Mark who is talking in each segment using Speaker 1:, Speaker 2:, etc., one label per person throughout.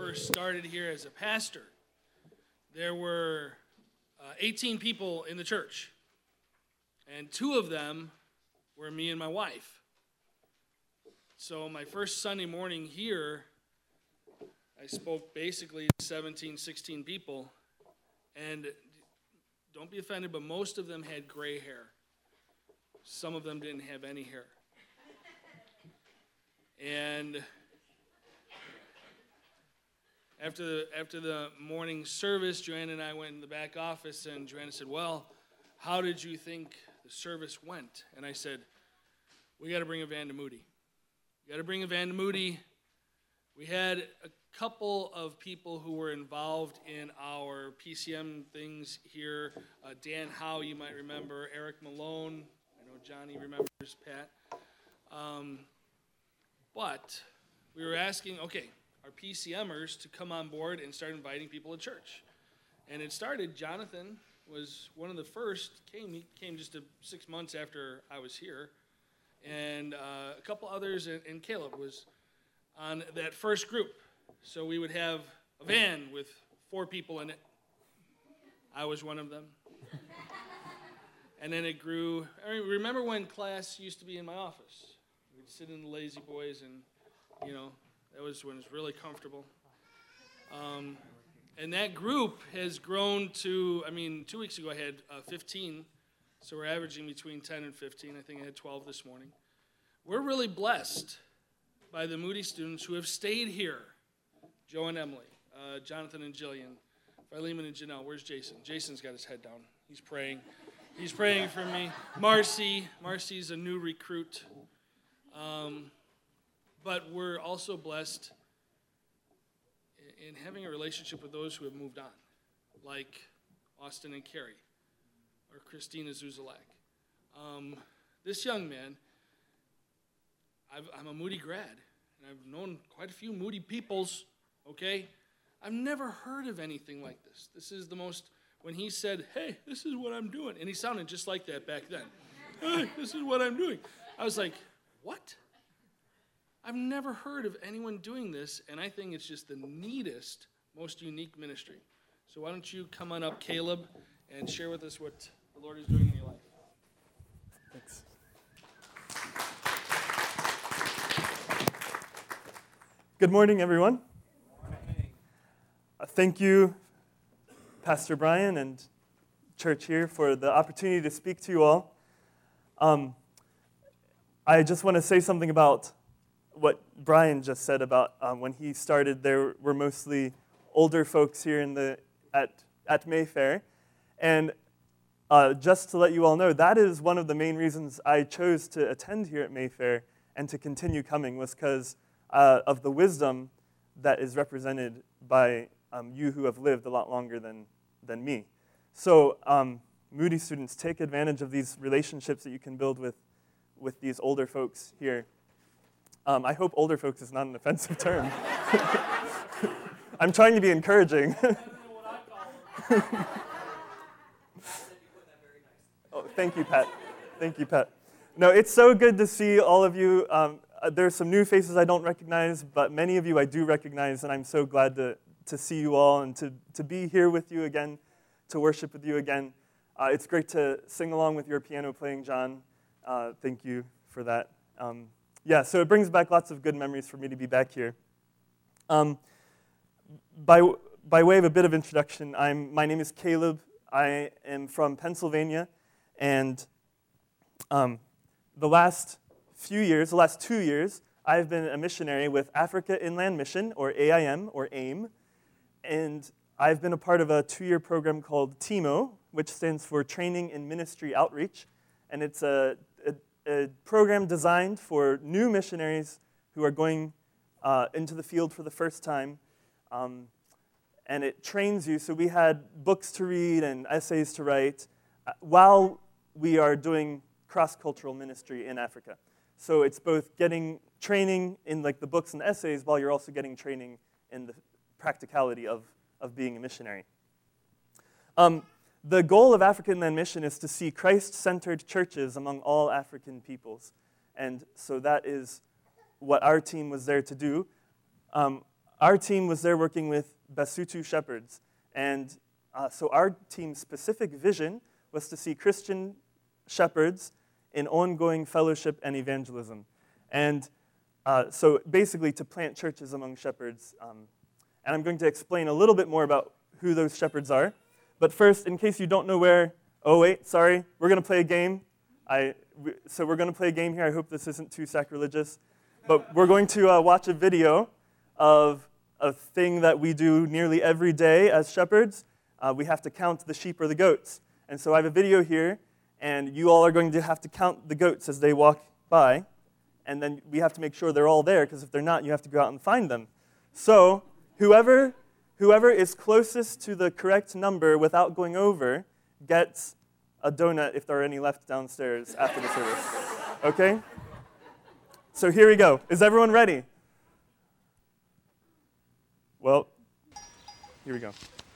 Speaker 1: first started here as a pastor, there were 18 people in the church, and 2 of them were me and my wife. So my first Sunday morning here, I spoke basically to 17, 16 people, and don't be offended, but most of them had gray hair. Some of them didn't have any hair. And after the morning service, Joanna and I went in the back office, and Joanna said, well, how did you think the service went? And I said, we got to bring a van to Moody. We got to bring a van to Moody. We had a couple of people who were involved in our PCM things here. Dan Howe, you might remember. Eric Malone. I know Johnny remembers Pat. But we were asking, okay, our PCMers to come on board and start inviting people to church. And it started, Jonathan was one of the first, he came just 6 months after I was here. And a couple others, and Caleb was on that first group. So we would have a van with 4 people in it. I was one of them. And then it grew. I mean, remember when class used to be in my office? We'd sit in the lazy boys, and, that was when it was really comfortable. And that group has grown to, 2 weeks ago I had 15, so we're averaging between 10 and 15. I think I had 12 this morning. We're really blessed by the Moody students who have stayed here. Joe and Emily, Jonathan and Jillian, Philemon and Janelle. Where's Jason? Jason's got his head down. He's praying. He's praying for me. Marcy's a new recruit. But we're also blessed in having a relationship with those who have moved on, like Austin and Carrie, or Christina Zuzalak. This young man, I'm a Moody grad, and I've known quite a few Moody peoples, okay? I've never heard of anything like this. This is the most, when he said, hey, this is what I'm doing, and he sounded just like that back then. Hey, this is what I'm doing. I was like, what? I've never heard of anyone doing this, and I think it's just the neatest, most unique ministry. So why don't you come on up, Caleb, and share with us what the Lord is doing in your life.
Speaker 2: Thanks. Good morning, everyone.
Speaker 1: Good morning.
Speaker 2: Thank you, Pastor Brian and church here, for the opportunity to speak to you all. I just want to say something about what Brian just said about when he started. There were mostly older folks here at Mayfair, and just to let you all know, that is one of the main reasons I chose to attend here at Mayfair and to continue coming, was because of the wisdom that is represented by you who have lived a lot longer than me. So Moody students, take advantage of these relationships that you can build with these older folks here. I hope older folks is not an offensive term. I'm trying to be encouraging. Oh, thank you, Pat. Thank you, Pat. No, it's so good to see all of you. There's some new faces I don't recognize, but many of you I do recognize, and I'm so glad to see you all and to be here with you again, to worship with you again. It's great to sing along with your piano playing, John. Thank you for that. So it brings back lots of good memories for me to be back here. By way of a bit of introduction, my name is Caleb. I am from Pennsylvania, and the last 2 years, I've been a missionary with Africa Inland Mission, or AIM, or AIM, and I've been a part of a 2-year program called TIMO, which stands for Training in Ministry Outreach, and it's a program designed for new missionaries who are going into the field for the first time, and it trains you. So we had books to read and essays to write while we are doing cross-cultural ministry in Africa. So it's both getting training in like the books and essays while you're also getting training in the practicality of being a missionary. The goal of Africa Inland Mission is to see Christ-centered churches among all African peoples. And so that is what our team was there to do. our team was there working with Basotho shepherds. And so our team's specific vision was to see Christian shepherds in ongoing fellowship and evangelism. And so basically to plant churches among shepherds. And I'm going to explain a little bit more about who those shepherds are. But first, in case you don't know where, oh wait, sorry, we're going to play a game. So we're going to play a game here. I hope this isn't too sacrilegious. But we're going to watch a video of a thing that we do nearly every day as shepherds. We have to count the sheep or the goats. And so I have a video here, and you all are going to have to count the goats as they walk by. And then we have to make sure they're all there, because if they're not, you have to go out and find them. So whoever is closest to the correct number without going over gets a donut if there are any left downstairs after the service. Okay? So here we go. Is everyone ready? Well, here we go.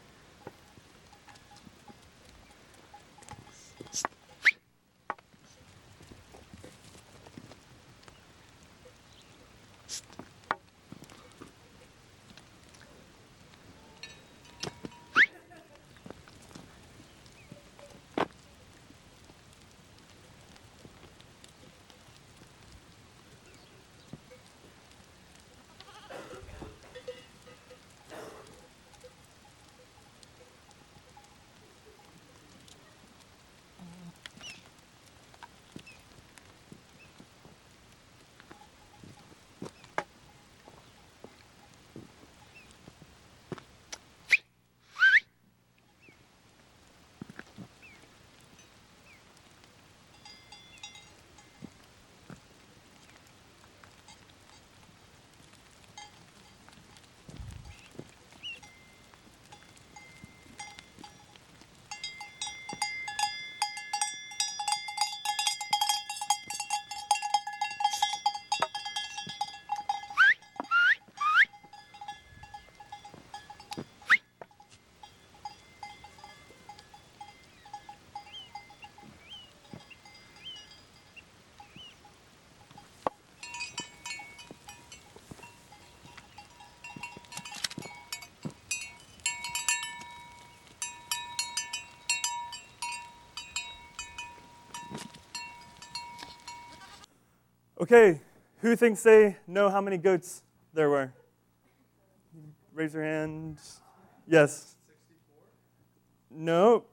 Speaker 2: Okay, who thinks they know how many goats there were? Raise your hand. Yes.
Speaker 3: 64?
Speaker 2: No.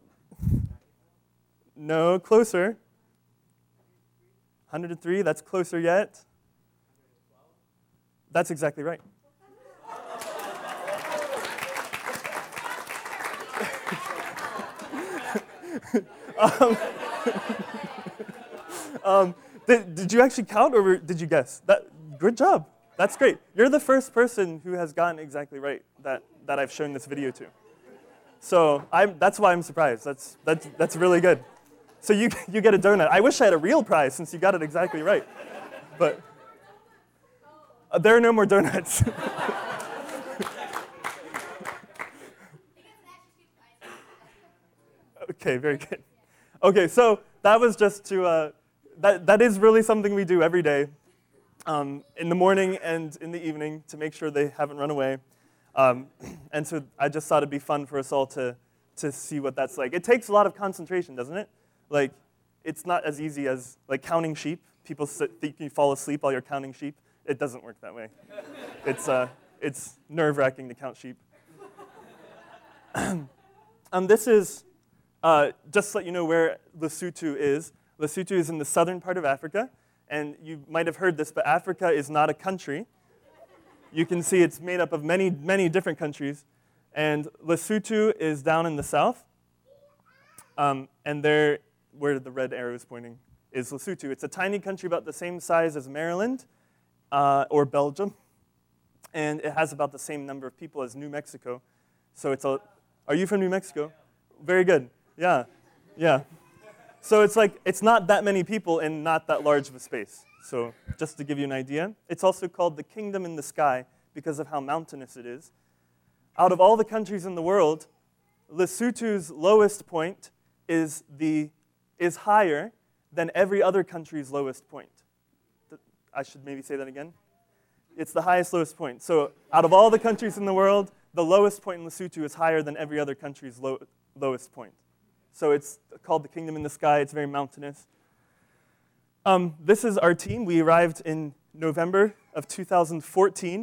Speaker 2: No, closer. 103, that's closer yet.
Speaker 3: 112?
Speaker 2: That's exactly right. Did you actually count, or did you guess? Good job. That's great. You're the first person who has gotten exactly right that I've shown this video to. So that's why I'm surprised. That's really good. So you get a donut. I wish I had a real prize since you got it exactly right. But there are no more donuts. Okay, very good. Okay, so that was just to, that is really something we do every day, in the morning and in the evening to make sure they haven't run away. And so I just thought it'd be fun for us all to see what that's like. It takes a lot of concentration, doesn't it? Like, it's not as easy as like counting sheep. People think you fall asleep while you're counting sheep. It doesn't work that way. It's nerve-wracking to count sheep. This is, just to let you know where Lesotho is. Lesotho is in the southern part of Africa, and you might have heard this, but Africa is not a country. You can see it's made up of many, many different countries, and Lesotho is down in the south, and there, where the red arrow is pointing, is Lesotho. It's a tiny country about the same size as Maryland or Belgium, and it has about the same number of people as New Mexico. So are you from New Mexico? Very good. Yeah. So it's not that many people and not that large of a space. So just to give you an idea, it's also called the kingdom in the sky because of how mountainous it is. Out of all the countries in the world, Lesotho's lowest point is higher than every other country's lowest point. I should maybe say that again. It's the highest, lowest point. So out of all the countries in the world, the lowest point in Lesotho is higher than every other country's lowest point. So it's called the Kingdom in the Sky. It's very mountainous. This is our team. We arrived in November of 2014.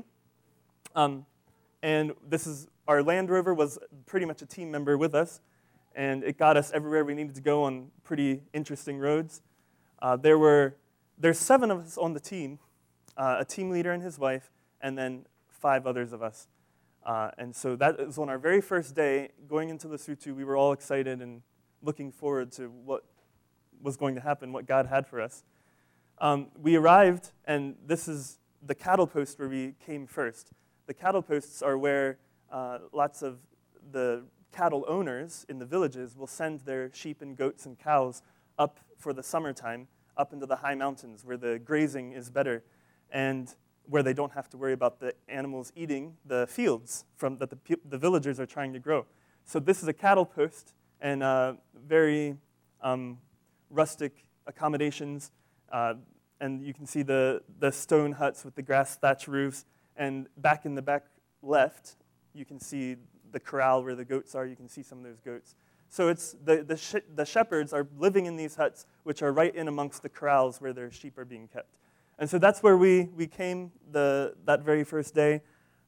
Speaker 2: And this is our Land Rover was pretty much a team member with us. And it got us everywhere we needed to go on pretty interesting roads. There's 7 of us on the team, a team leader and his wife, and then 5 others of us. And so that was on our very first day going into Lesotho. We were all excited and looking forward to what was going to happen, what God had for us. We arrived, and this is the cattle post where we came first. The cattle posts are where lots of the cattle owners in the villages will send their sheep and goats and cows up for the summertime, up into the high mountains where the grazing is better and where they don't have to worry about the animals eating the fields that the villagers are trying to grow. So this is a cattle post and very rustic accommodations. And you can see the stone huts with the grass thatch roofs. And back in the back left, you can see the corral where the goats are. You can see some of those goats. So it's the shepherds are living in these huts, which are right in amongst the corrals where their sheep are being kept. And so that's where we came that very first day.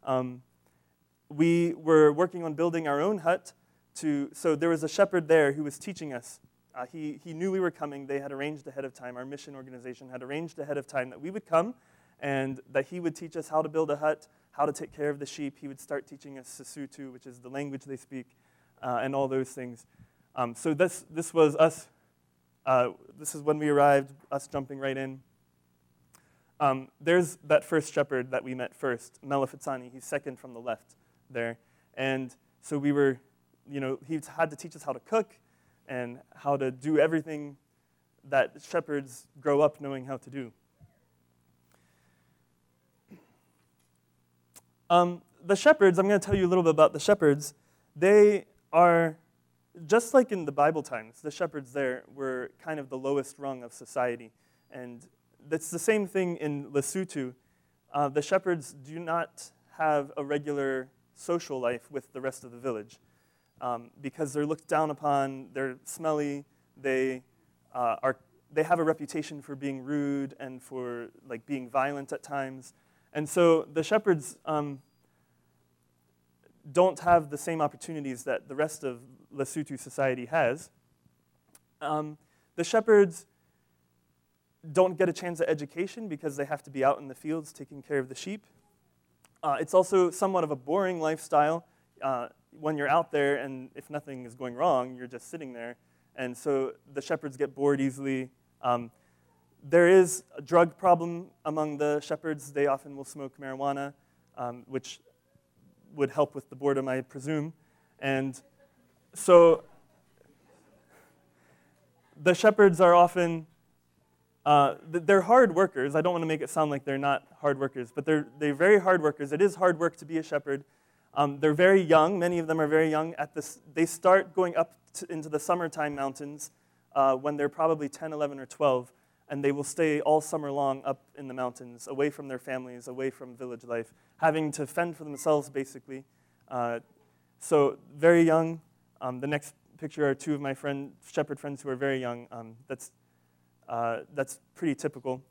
Speaker 2: We were working on building our own hut. So there was a shepherd there who was teaching us. He knew we were coming. They had arranged ahead of time. Our mission organization had arranged ahead of time that we would come and that he would teach us how to build a hut, how to take care of the sheep. He would start teaching us Sesotho, which is the language they speak, and all those things. So this was us. This is when we arrived, us jumping right in. There's that first shepherd that we met first, Melafitsani. He's second from the left there. And so we were, he had to teach us how to cook and how to do everything that shepherds grow up knowing how to do. The shepherds, I'm going to tell you a little bit about the shepherds. They are, just like in the Bible times, the shepherds there were kind of the lowest rung of society. And that's the same thing in Lesotho. The shepherds do not have a regular social life with the rest of the village because they're looked down upon, they're smelly, they have a reputation for being rude and for being violent at times. And so the shepherds don't have the same opportunities that the rest of Lesotho society has. The shepherds don't get a chance at education because they have to be out in the fields taking care of the sheep. It's also somewhat of a boring lifestyle when you're out there and if nothing is going wrong, you're just sitting there. And so the shepherds get bored easily. There is a drug problem among the shepherds. They often will smoke marijuana, which would help with the boredom, I presume. And so the shepherds are often, they're hard workers. I don't want to make it sound like they're not hard workers, but they're very hard workers. It is hard work to be a shepherd. They're very young. Many of them are very young. They start going up into the summertime mountains when they're probably 10, 11, or 12. And they will stay all summer long up in the mountains, away from their families, away from village life, having to fend for themselves, basically. So very young. The next picture are 2 of my shepherd friends who are very young. That's pretty typical.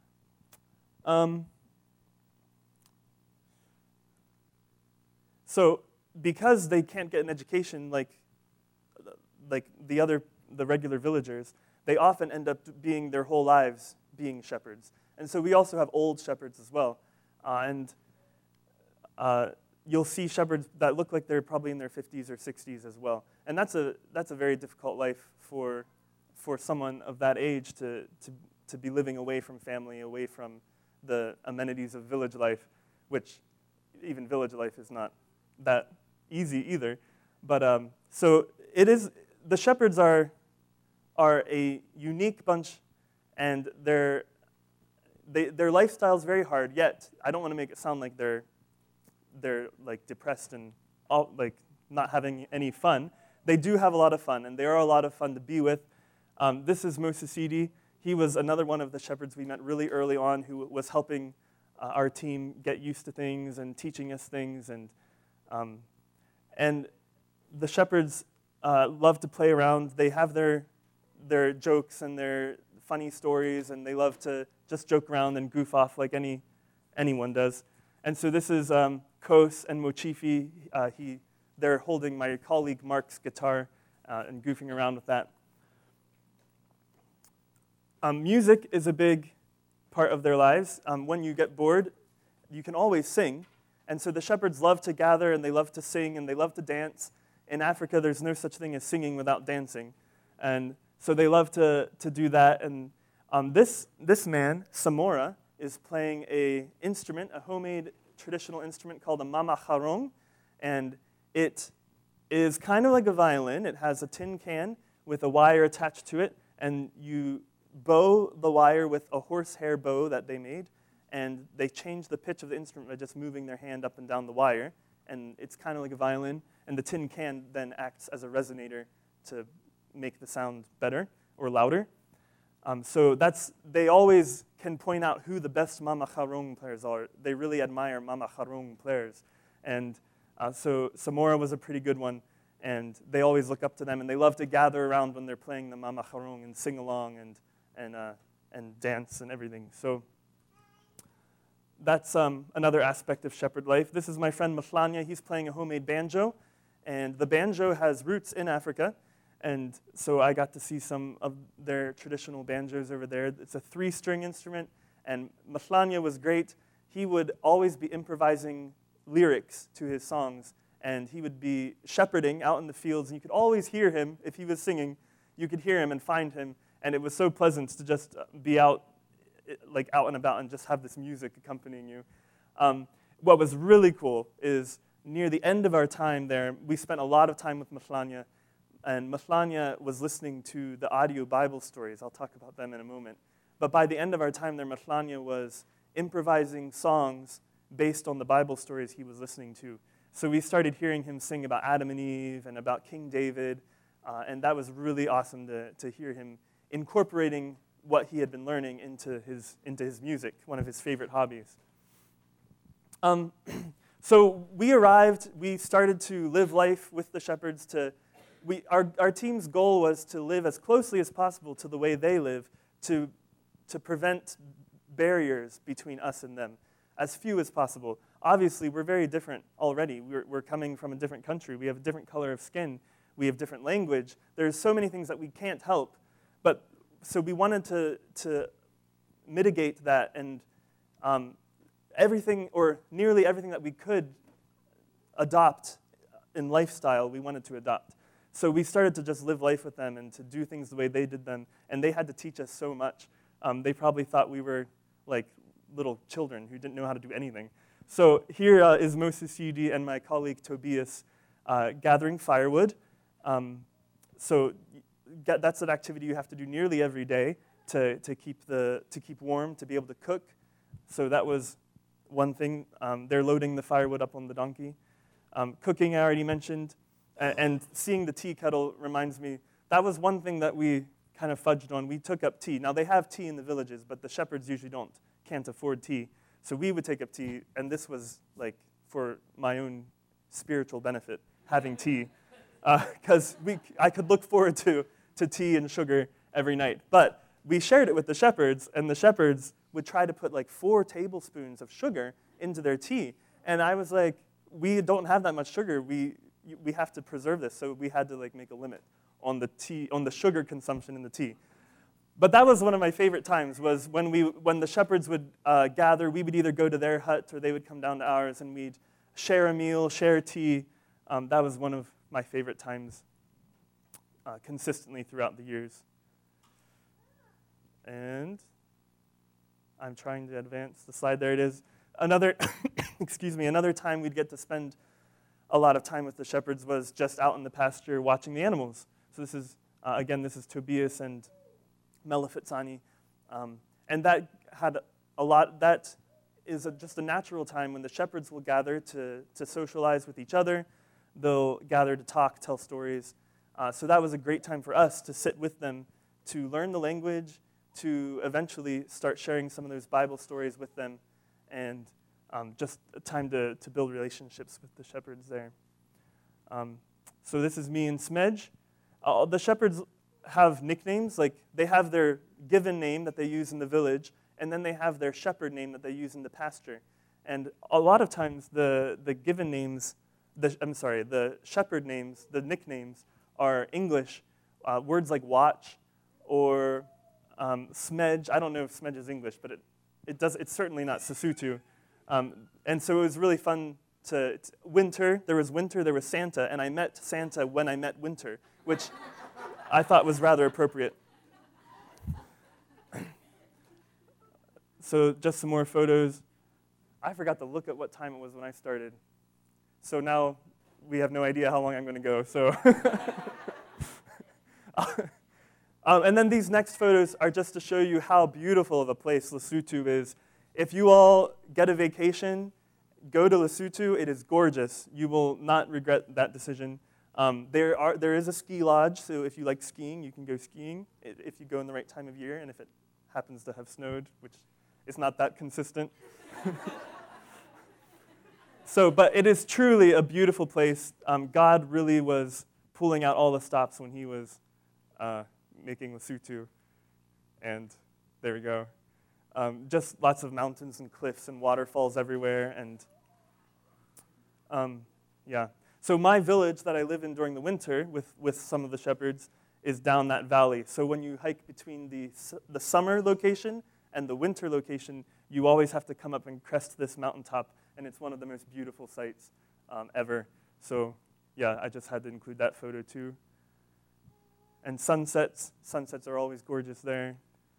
Speaker 2: So because they can't get an education like the regular villagers, they often end up being their whole lives being shepherds. And so we also have old shepherds as well. You'll see shepherds that look like they're probably in their 50s or 60s as well. And that's a very difficult life for someone of that age to be living away from family, away from the amenities of village life, which even village life is not that easy either. But so it is, the shepherds are a unique bunch, and their lifestyle is very hard. Yet I don't want to make it sound like they're depressed and not having any fun. They do have a lot of fun, and they are a lot of fun to be with. This is Mosesidi. He was another one of the shepherds we met really early on who was helping our team get used to things and teaching us things. And the shepherds love to play around. They have their jokes and their funny stories, and they love to just joke around and goof off like anyone does. And so this is Kos and Mochifi. They're holding my colleague Mark's guitar and goofing around with that. Music is a big part of their lives. When you get bored, you can always sing. And so the shepherds love to gather, and they love to sing, and they love to dance. In Africa, there's no such thing as singing without dancing. And so they love to do that. And this man, Samora, is playing a homemade traditional instrument called a mama charong. And it is kind of like a violin. It has a tin can with a wire attached to it, and you bow the wire with a horsehair bow that they made, and they change the pitch of the instrument by just moving their hand up and down the wire, and it's kind of like a violin, and the tin can then acts as a resonator to make the sound better or louder. So they always can point out who the best mama charong players are. They really admire mama charong players, and so Samora was a pretty good one, and they always look up to them, and they love to gather around when they're playing the mama charong and sing along and dance and everything. So that's another aspect of shepherd life. This is my friend Maflanya. He's playing a homemade banjo, and the banjo has roots in Africa, and so I got to see some of their traditional banjos over there. It's a 3-string instrument, and Maflanya was great. He would always be improvising lyrics to his songs, and he would be shepherding out in the fields, and you could always hear him. If he was singing, you could hear him and find him, and it was so pleasant to just be out and about and just have this music accompanying you. What was really cool is near the end of our time there, we spent a lot of time with Maflanya, and Maflanya was listening to the audio Bible stories. I'll talk about them in a moment. But by the end of our time there, Maflanya was improvising songs based on the Bible stories he was listening to. So we started hearing him sing about Adam and Eve and about King David, and that was really awesome to hear him incorporating what he had been learning into his music, one of his favorite hobbies. So we arrived, we started to live life with the shepherds. Our team's goal was to live as closely as possible to the way they live, to prevent barriers between us and them, as few as possible. Obviously, we're very different already. We're coming from a different country. We have a different color of skin. We have different language. There's so many things that we can't help. But so we wanted to mitigate that, and everything, or nearly everything that we could adopt in lifestyle, we wanted to adopt. So we started to just live life with them and to do things the way they did them, and they had to teach us so much. They probably thought we were like little children who didn't know how to do anything. So here is Moses Yudi and my colleague Tobias gathering firewood. So that's an activity you have to do nearly every day to keep warm, to be able to cook. So that was one thing. They're loading the firewood up on the donkey. Cooking, I already mentioned. And seeing the tea kettle reminds me, that was one thing that we kind of fudged on. We took up tea. Now, they have tea in the villages, but the shepherds usually can't afford tea. So we would take up tea, and this was like for my own spiritual benefit, having tea, because I could look forward to tea and sugar every night. But we shared it with the shepherds, and the shepherds would try to put like 4 tablespoons of sugar into their tea. And I was like, we don't have that much sugar. We have to preserve this. So we had to like make a limit on the sugar consumption in the tea. But that was one of my favorite times, was when the shepherds would gather. We would either go to their hut or they would come down to ours, and we'd share a meal, share tea. That was one of my favorite times consistently throughout the years. And I'm trying to advance the slide. There it is. Another time we'd get to spend a lot of time with the shepherds was just out in the pasture watching the animals. So this is Tobias and Melifitsani. And that had a lot. That is just a natural time when the shepherds will gather to socialize with each other. They'll gather to talk, tell stories. So that was a great time for us to sit with them, to learn the language, to eventually start sharing some of those Bible stories with them. and just a time to build relationships with the shepherds there. So this is me and Smedge. The shepherds have nicknames, like they have their given name that they use in the village, and then they have their shepherd name that they use in the pasture. And a lot of times the given names, the shepherd names, the nicknames are English, words like watch or Smedge. I don't know if Smedge is English, but it's certainly not Sesotho. And so it was really fun Winter, there was Santa, and I met Santa when I met Winter, which I thought was rather appropriate. So just some more photos. I forgot to look at what time it was when I started. So now we have no idea how long I'm going to go. So, and then these next photos are just to show you how beautiful of a place Lesotho is. If you all get a vacation, go to Lesotho. It is gorgeous. You will not regret that decision. There is a ski lodge, so if you like skiing, you can go skiing if you go in the right time of year, and if it happens to have snowed, which is not that consistent. But it is truly a beautiful place. God really was pulling out all the stops when he was making Lesotho, and there we go. Just lots of mountains and cliffs and waterfalls everywhere, and yeah. So my village that I live in during the winter with some of the shepherds is down that valley. So when you hike between the summer location and the winter location, you always have to come up and crest this mountaintop, and it's one of the most beautiful sights ever. So yeah, I just had to include that photo too. And sunsets are always gorgeous there.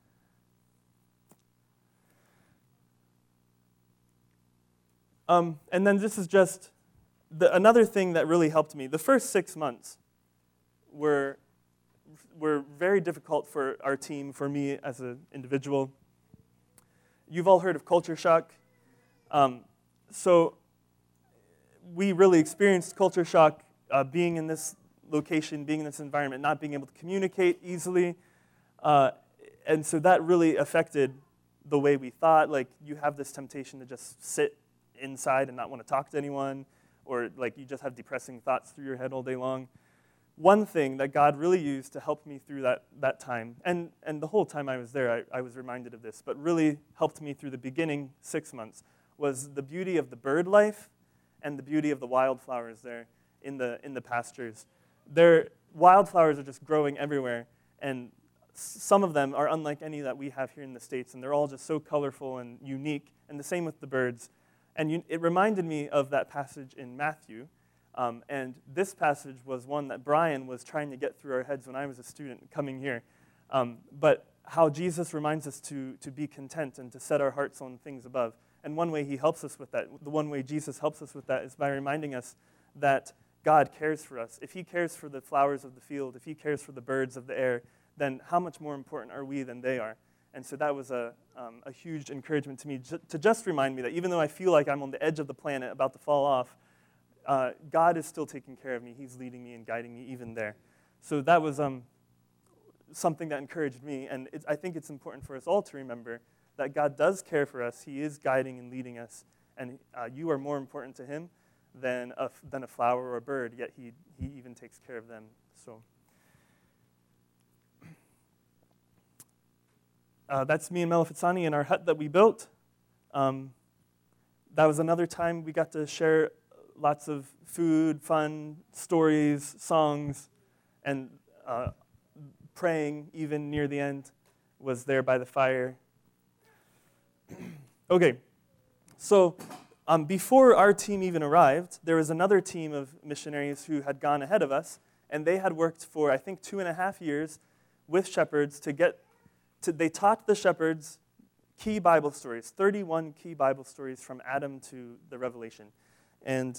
Speaker 2: And then this is just another thing that really helped me. The first 6 months were very difficult for our team, for me as an individual. You've all heard of culture shock. So we really experienced culture shock being in this location, being in this environment, not being able to communicate easily. And so that really affected the way we thought. Like, you have this temptation to just sit inside and not want to talk to anyone, or like you just have depressing thoughts through your head all day long. One thing that God really used to help me through that time, and the whole time I was there, I was reminded of this, but really helped me through the beginning 6 months, was the beauty of the bird life and the beauty of the wildflowers there in the pastures. Wildflowers are just growing everywhere, and some of them are unlike any that we have here in the States, and they're all just so colorful and unique, and the same with the birds. And it reminded me of that passage in Matthew, and this passage was one that Brian was trying to get through our heads when I was a student coming here. But how Jesus reminds us to be content and to set our hearts on things above. And one way he helps us with that, the one way Jesus helps us with that, is by reminding us that God cares for us. If he cares for the flowers of the field, if he cares for the birds of the air, then how much more important are we than they are? And so that was a huge encouragement to me, to just remind me that even though I feel like I'm on the edge of the planet about to fall off, God is still taking care of me. He's leading me and guiding me even there. So that was something that encouraged me, and I think it's important for us all to remember that God does care for us. He is guiding and leading us, and you are more important to him than a flower or a bird, yet he even takes care of them. So that's me and Melifitsani in our hut that we built. That was another time we got to share lots of food, fun, stories, songs, and praying even near the end was there by the fire. Okay, so before our team even arrived, there was another team of missionaries who had gone ahead of us, and they had worked for, I think, 2.5 years with shepherds they taught the shepherds key Bible stories, 31 key Bible stories from Adam to the Revelation. And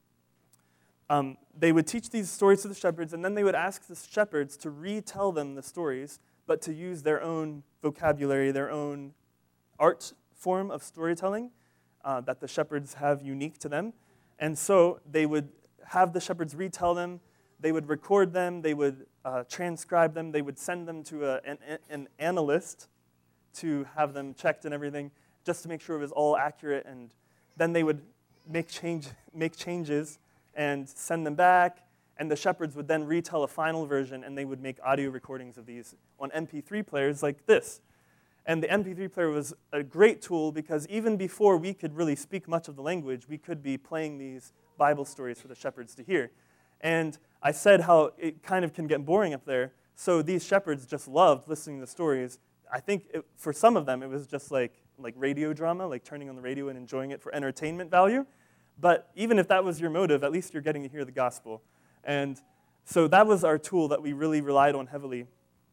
Speaker 2: they would teach these stories to the shepherds, and then they would ask the shepherds to retell them the stories, but to use their own vocabulary, their own art form of storytelling that the shepherds have unique to them. And so they would have the shepherds retell them, they would record them, they would transcribe them, they would send them to an analyst to have them checked and everything, just to make sure it was all accurate, and then they would make changes and send them back, and the shepherds would then retell a final version, and they would make audio recordings of these on MP3 players like this. And the MP3 player was a great tool because even before we could really speak much of the language, we could be playing these Bible stories for the shepherds to hear. And I said how it kind of can get boring up there, so these shepherds just loved listening to the stories. I think for some of them it was just like radio drama, like turning on the radio and enjoying it for entertainment value. But even if that was your motive, at least you're getting to hear the gospel. And so that was our tool that we really relied on heavily.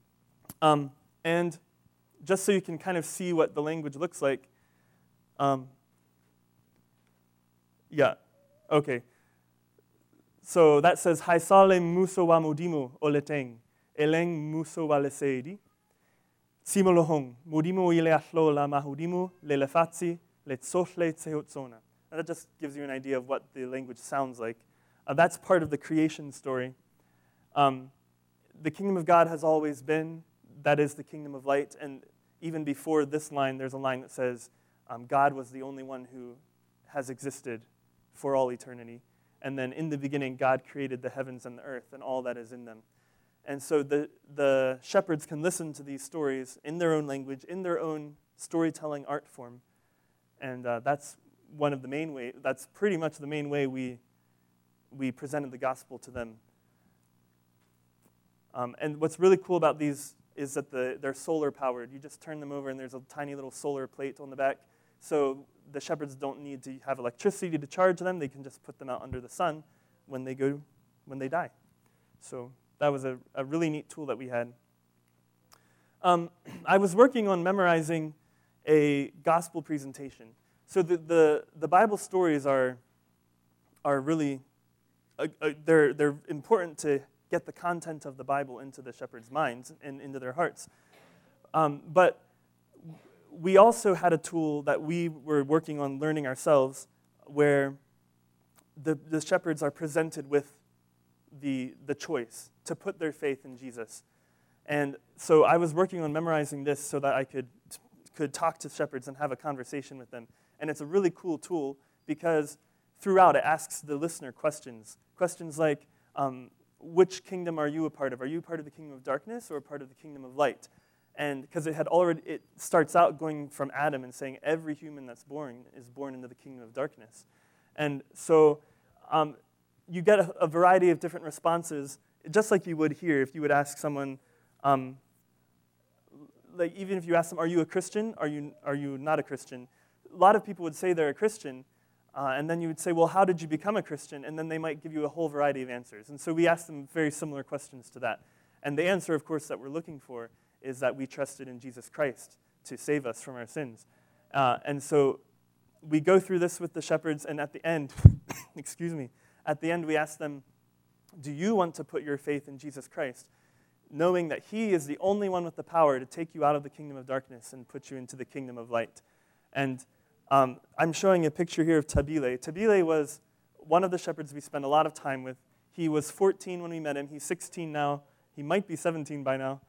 Speaker 2: And just so you can kind of see what the language looks like. Yeah, okay. So that says, Haisale muso wa modimo oleteng, eleng muso wa leseidi, simolohong, modimo ile atlo la mahudimo, le lefatsi, le tsoshle tsehotsona. And that just gives you an idea of what the language sounds like. That's part of the creation story. The kingdom of God has always been. That is the kingdom of light. And even before this line, there's a line that says, God was the only one who has existed for all eternity. And then in the beginning, God created the heavens and the earth and all that is in them. And so the shepherds can listen to these stories in their own language, in their own storytelling art form. And that's one of the main ways, that's pretty much the main way we presented the gospel to them. And what's really cool about these is that they're solar powered. You just turn them over and there's a tiny little solar plate on the back. So the shepherds don't need to have electricity to charge them. They can just put them out under the sun when they die. So that was a really neat tool that we had. I was working on memorizing a gospel presentation. So the Bible stories are really, they're important to get the content of the Bible into the shepherds' minds and into their hearts. But we also had a tool that we were working on learning ourselves where the shepherds are presented with the choice to put their faith in Jesus. And so I was working on memorizing this so that I could talk to shepherds and have a conversation with them. And it's a really cool tool because throughout it asks the listener questions. Questions like, which kingdom are you a part of? Are you a part of the kingdom of darkness or a part of the kingdom of light? And because it starts out going from Adam and saying every human that's born is born into the kingdom of darkness. And so you get a variety of different responses, just like you would here if you would ask someone, like even if you ask them, are you a Christian? Are you not a Christian? A lot of people would say they're a Christian, and then you would say, well, how did you become a Christian? And then they might give you a whole variety of answers. And so we asked them very similar questions to that. And the answer, of course, that we're looking for is that we trusted in Jesus Christ to save us from our sins. And so we go through this with the shepherds, and at the end, at the end we ask them, do you want to put your faith in Jesus Christ, knowing that he is the only one with the power to take you out of the kingdom of darkness and put you into the kingdom of light? And I'm showing a picture here of Tabile. Tabile was one of the shepherds we spent a lot of time with. He was 14 when we met him. He's 16 now. He might be 17 by now.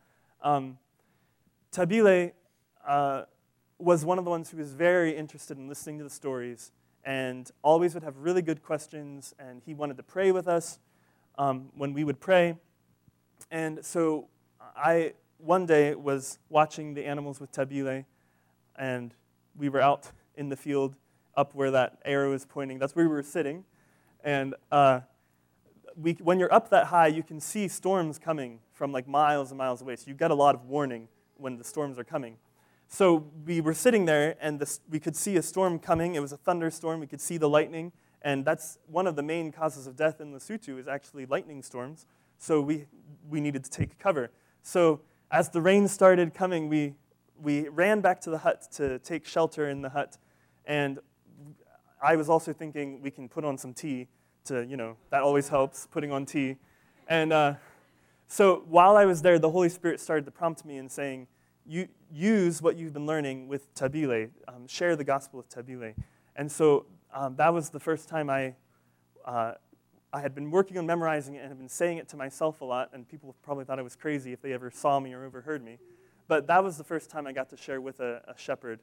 Speaker 2: Tabile was one of the ones who was very interested in listening to the stories and always would have really good questions, and he wanted to pray with us when we would pray. And so I, one day, was watching the animals with Tabile, and we were out in the field up where that arrow is pointing. That's where we were sitting. And when you're up that high, you can see storms coming from like miles and miles away. So you get a lot of warning when the storms are coming. So we were sitting there, and we could see a storm coming. It was a thunderstorm. We could see the lightning. And that's one of the main causes of death in Lesotho is actually lightning storms. So we needed to take cover. So as the rain started coming, we ran back to the hut to take shelter in the hut. And I was also thinking we can put on some tea to, that always helps, putting on tea. And so while I was there, the Holy Spirit started to prompt me and saying, use what you've been learning with Tabile. Share the gospel with Tabile. And so that was the first time I had been working on memorizing it and had been saying it to myself a lot, and people probably thought I was crazy if they ever saw me or overheard me. But that was the first time I got to share with a shepherd.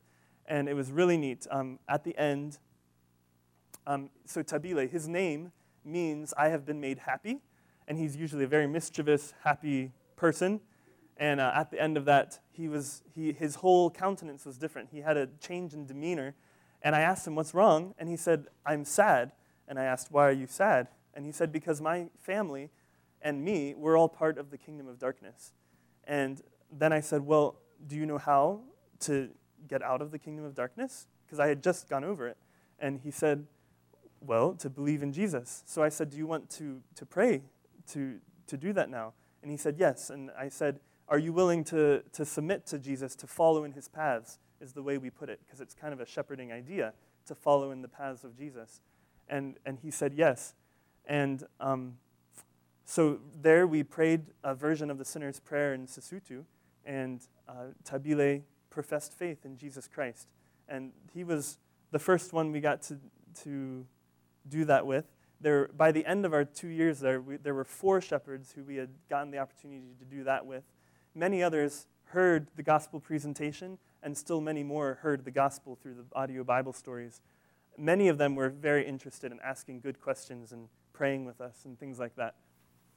Speaker 2: And it was really neat. At the end, so Tabile, his name means I have been made happy, and he's usually a very mischievous, happy person. And at the end of that, his whole countenance was different. He had a change in demeanor, and I asked him, what's wrong? And he said, I'm sad. And I asked, why are you sad? And he said, because my family and me, we're all part of the kingdom of darkness. And then I said, well, do you know how to get out of the kingdom of darkness? Because I had just gone over it. And he said, well, to believe in Jesus. So I said, do you want to pray to do that now? And he said, yes. And I said, are you willing to submit to Jesus, to follow in his paths, is the way we put it, because it's kind of a shepherding idea, to follow in the paths of Jesus. And he said yes. And so there we prayed a version of the sinner's prayer in Sesotho, and Tabile professed faith in Jesus Christ. And he was the first one we got to do that with. By the end of our 2 years there were 4 shepherds who we had gotten the opportunity to do that with. Many others heard the gospel presentation, and still many more heard the gospel through the audio Bible stories. Many of them were very interested in asking good questions and praying with us and things like that.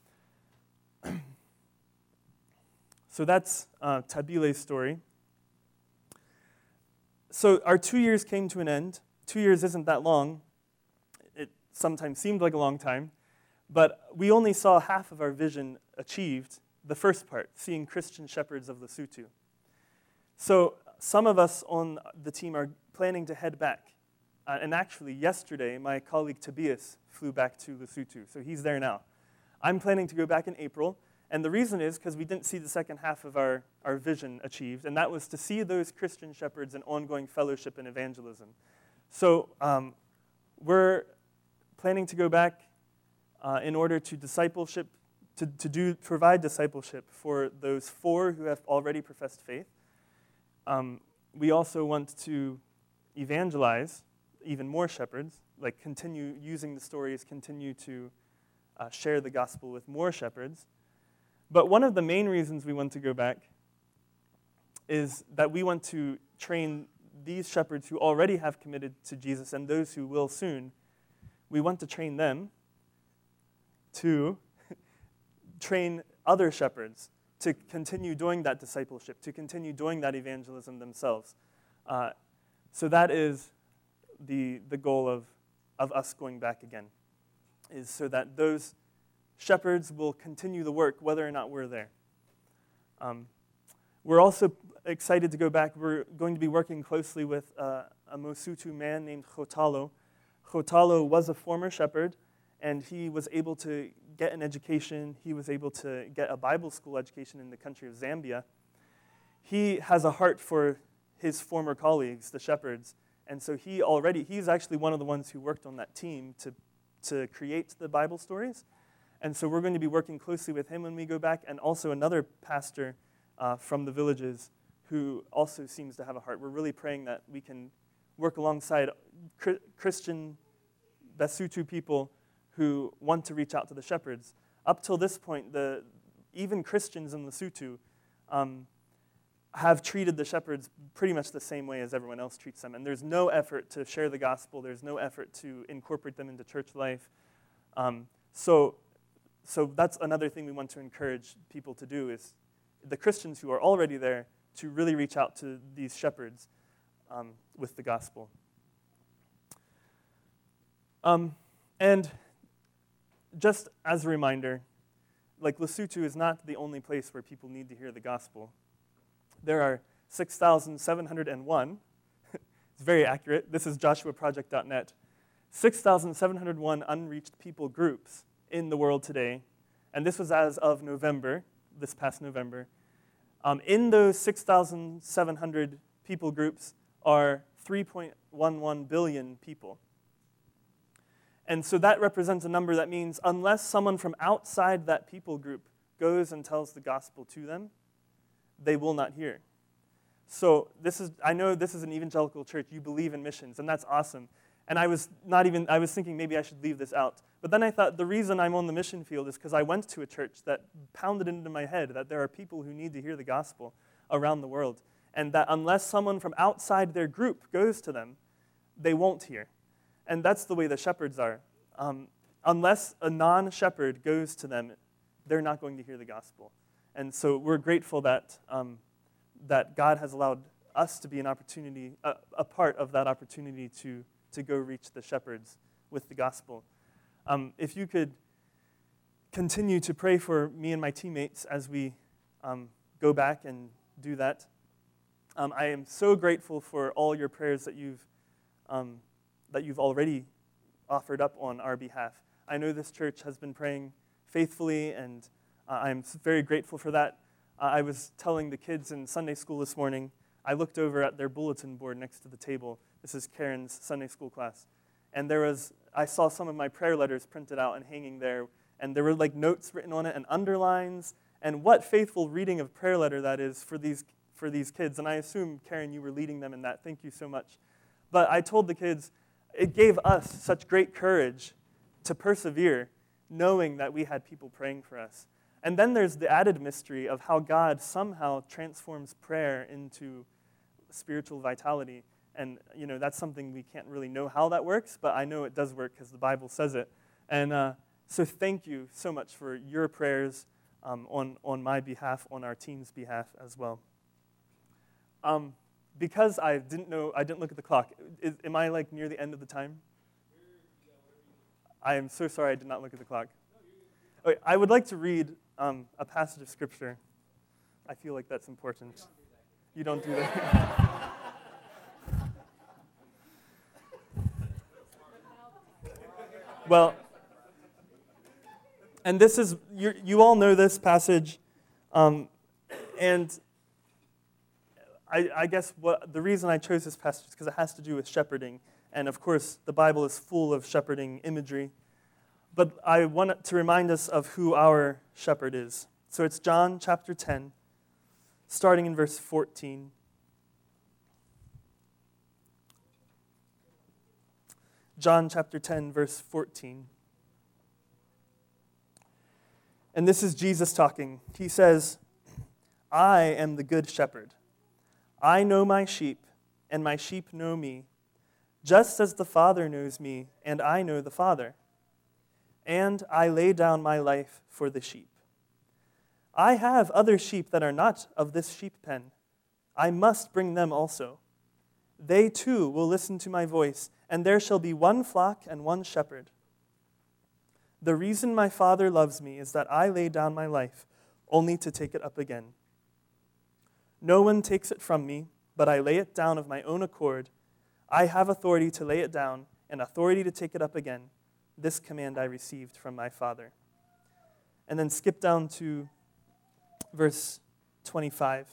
Speaker 2: So that's Tabile's story. So our 2 years came to an end. 2 years isn't that long. It sometimes seemed like a long time. But we only saw half of our vision achieved, the first part, seeing Christian shepherds of Lesotho. So some of us on the team are planning to head back. And actually, yesterday, my colleague Tobias flew back to Lesotho, so he's there now. I'm planning to go back in April, and the reason is because we didn't see the second half of our vision achieved, and that was to see those Christian shepherds in ongoing fellowship and evangelism. So we're planning to go back in order to discipleship, provide discipleship for those 4 who have already professed faith. We also want to evangelize even more shepherds, like continue using the stories, continue to share the gospel with more shepherds. But one of the main reasons we want to go back is that we want to train these shepherds who already have committed to Jesus and those who will soon. We want to train them to train other shepherds to continue doing that discipleship, to continue doing that evangelism themselves. So that is the goal of us going back again, is so that those shepherds will continue the work whether or not we're there. We're also excited to go back. We're going to be working closely with a Mosotho man named Khotalo. Khotalo was a former shepherd, and he was able to get an education. He was able to get a Bible school education in the country of Zambia. He has a heart for his former colleagues, the shepherds, and so he's actually one of the ones who worked on that team to create the Bible stories. And so we're going to be working closely with him when we go back, and also another pastor from the villages who also seems to have a heart. We're really praying that we can work alongside Christian Basotho people who want to reach out to the shepherds. Up till this point, even Christians in Lesotho have treated the shepherds pretty much the same way as everyone else treats them. And there's no effort to share the gospel. There's no effort to incorporate them into church life. So that's another thing we want to encourage people to do, is the Christians who are already there to really reach out to these shepherds with the gospel. And just as a reminder, like Lesotho is not the only place where people need to hear the gospel. There are 6,701, it's very accurate, this is joshuaproject.net, 6,701 unreached people groups in the world today, and this was as of November, this past November. In those 6,700 people groups are 3.11 billion people. And so that represents a number that means unless someone from outside that people group goes and tells the gospel to them, they will not hear. So I know this is an evangelical church. You believe in missions, and that's awesome. And I was thinking maybe I should leave this out. But then I thought the reason I'm on the mission field is because I went to a church that pounded into my head that there are people who need to hear the gospel around the world. and that unless someone from outside their group goes to them, they won't hear. And that's the way the shepherds are. Unless a non-shepherd goes to them, they're not going to hear the gospel. And so we're grateful that that God has allowed us to be an opportunity, a part of that opportunity to go reach the shepherds with the gospel. If you could continue to pray for me and my teammates as we go back and do that. I am so grateful for all your prayers that you've already offered up on our behalf. I know this church has been praying faithfully, and I'm very grateful for that. I was telling the kids in Sunday school this morning, I looked over at their bulletin board next to the table. This is Karen's Sunday school class. And I saw some of my prayer letters printed out and hanging there, and there were like notes written on it and underlines, and what faithful reading of prayer letter that is for these kids. And I assume, Karen, you were leading them in that. Thank you so much. But I told the kids, it gave us such great courage to persevere, knowing that we had people praying for us. And then there's the added mystery of how God somehow transforms prayer into spiritual vitality. And, that's something we can't really know how that works, but I know it does work because the Bible says it. And so thank you so much for your prayers on my behalf, on our team's behalf as well. Because I didn't look at the clock. Am I near the end of the time? I am so sorry I did not look at the clock. Okay, I would like to read a passage of Scripture. I feel like that's important. You don't do that. Well, and this is, you all know this passage, and I guess the reason I chose this passage is because it has to do with shepherding. And of course, the Bible is full of shepherding imagery. But I want to remind us of who our shepherd is. So it's John chapter 10, starting in verse 14. John chapter 10, verse 14. And this is Jesus talking. He says, I am the good shepherd. I know my sheep, and my sheep know me, just as the Father knows me, and I know the Father. And I lay down my life for the sheep. I have other sheep that are not of this sheep pen. I must bring them also. They too will listen to my voice, and there shall be one flock and one shepherd. The reason my Father loves me is that I lay down my life, only to take it up again. No one takes it from me, but I lay it down of my own accord. I have authority to lay it down and authority to take it up again. This command I received from my Father. And then skip down to verse 26.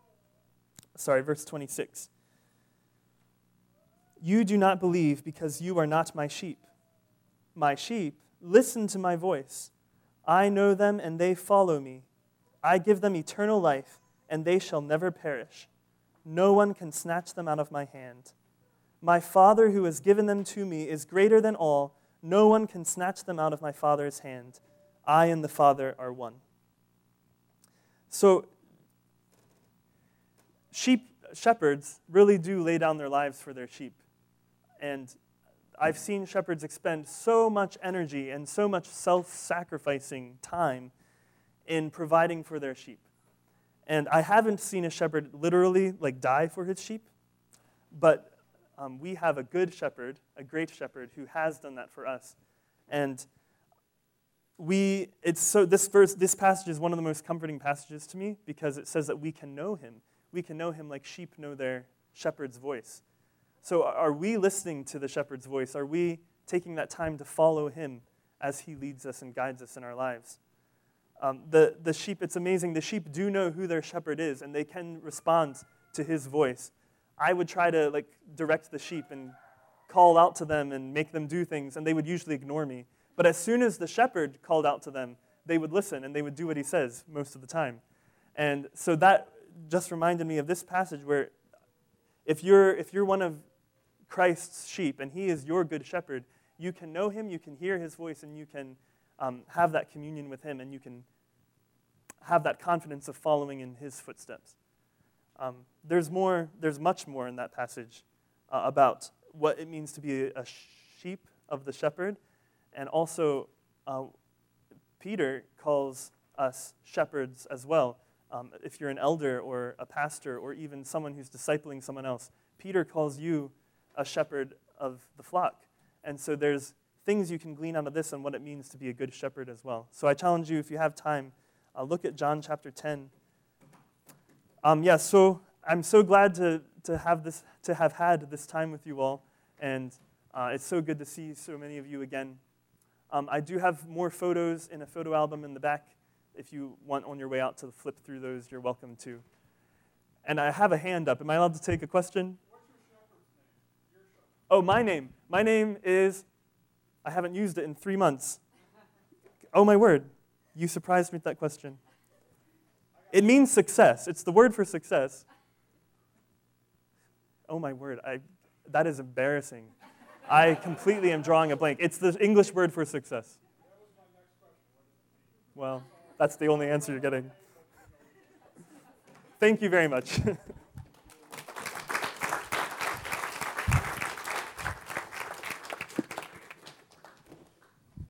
Speaker 2: You do not believe because you are not my sheep. My sheep listen to my voice. I know them and they follow me. I give them eternal life, and they shall never perish. No one can snatch them out of my hand. My Father who has given them to me is greater than all. No one can snatch them out of my Father's hand. I and the Father are one. So, shepherds really do lay down their lives for their sheep. And I've seen shepherds expend so much energy and so much self-sacrificing time in providing for their sheep. And I haven't seen a shepherd literally die for his sheep, but we have a good shepherd, a great shepherd, who has done that for us. And this passage is one of the most comforting passages to me because it says that we can know him. We can know him like sheep know their shepherd's voice. So are we listening to the shepherd's voice? Are we taking that time to follow him as he leads us and guides us in our lives? The sheep, it's amazing. The sheep do know who their shepherd is, and they can respond to his voice. I would try to direct the sheep and call out to them and make them do things, and they would usually ignore me. But as soon as the shepherd called out to them, they would listen, and they would do what he says most of the time. And so that just reminded me of this passage where if you're one of Christ's sheep, and he is your good shepherd, you can know him, you can hear his voice, and you can have that communion with him, and you can have that confidence of following in his footsteps. There's much more in that passage about what it means to be a sheep of the shepherd, and also Peter calls us shepherds as well. If you're an elder or a pastor or even someone who's discipling someone else, Peter calls you a shepherd of the flock. And so there's things you can glean out of this and what it means to be a good shepherd as well. So I challenge you, if you have time, look at John chapter 10. So I'm so glad to have had this time with you all, and it's so good to see so many of you again. I do have more photos in a photo album in the back. If you want on your way out to flip through those, you're welcome to. And I have a hand up. Am I allowed to take a question?
Speaker 1: What's your shepherd's name? Your shepherd.
Speaker 2: Oh, my name. My name is, I haven't used it in 3 months. Oh, my word. You surprised me with that question. It means success. It's the word for success. Oh, my word. That is embarrassing. I completely am drawing a blank. It's the English word for success.
Speaker 1: That was my next question.
Speaker 2: Well, that's the only answer you're getting. Thank you very much.